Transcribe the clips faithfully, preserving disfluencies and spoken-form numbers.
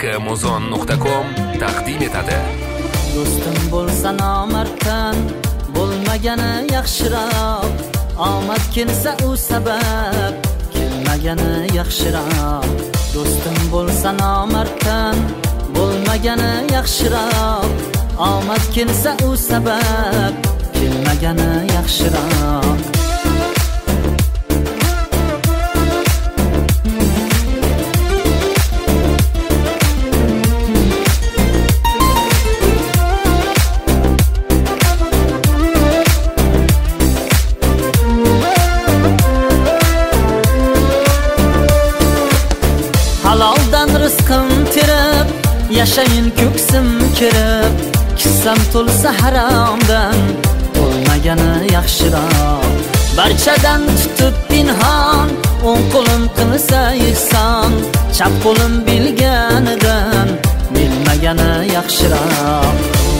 muzon nuqta com taqdim etadi. Do'stim bo'lsa nomarddan bo'lmagani yaxshiroq, omad kelsa u sabab, kelmagani yaxshiroq. Do'stim bo'lsa nomarddan bo'lmagani yaxshiroq, omad kelsa u sabab, kelmagani yaxshiroq. Halaldan rizqim terib, yashayin ko'ksim kirib, kissam to'lsa haromdan, bo'lmagani yaxshiroq. Barchadan tutib pinhon, o'ng qo'lim qilsa ihson, chap qo'lim bilganidan, bilmagani yaxshiroq.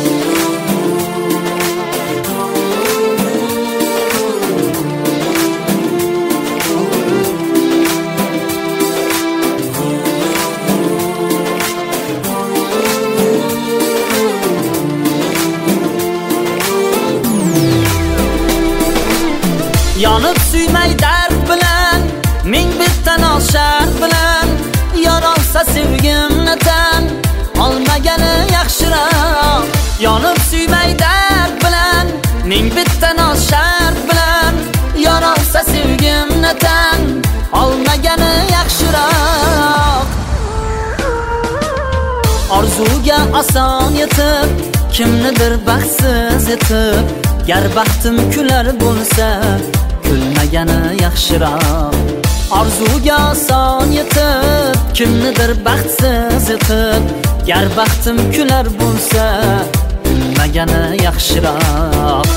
Yonib suymay dard bilan, ming bitta noshar bilan, yorolsa sevgimni tan, olmagani yaxshiroq. Yonib suymay dard bilan, ming bitta noshar bilan, yorolsa sevgimni tan, olmagani yaxshiroq. Orzuga oson yetib, kimnidir baxtsiz etib, gar baxtim kular bo'lsa, kulmagani yaxshiroq. Orzuga oson yetib, kimnidir baxtsiz etib, gar baxtim kular bo'lsa, kulmagani yaxshiroq.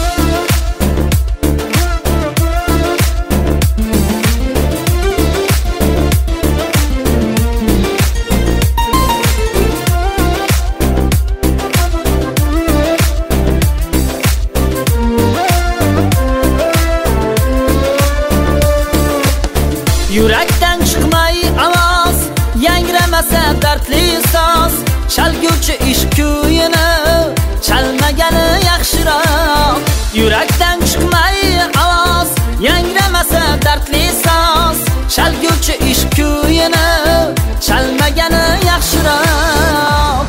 Yurakdan chiqmay ovoz, yangramasa dardli soz, chalguvchi ishq kuyini chalmagani yaxshiroq. Yurakdan chiqmay ovoz, yangramasa dardli soz, chalguvchi ishq kuyini chalmagani yaxshiroq.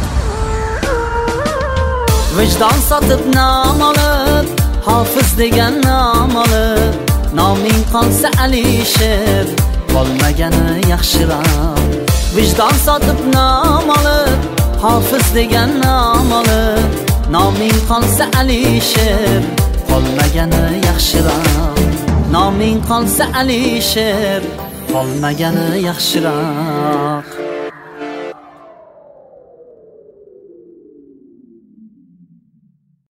Vijdon sotib nom olib, Hofiz degan nom olib, noming qolsa Alisher, bo'lmagani yaxshiroq. Vijdon sotib nom olib, Hofiz degan nom olib, noming qolsa Alisher, bo'lmagani yaxshiroq. Noming qolsa Alisher, bo'lmagani yaxshiroq.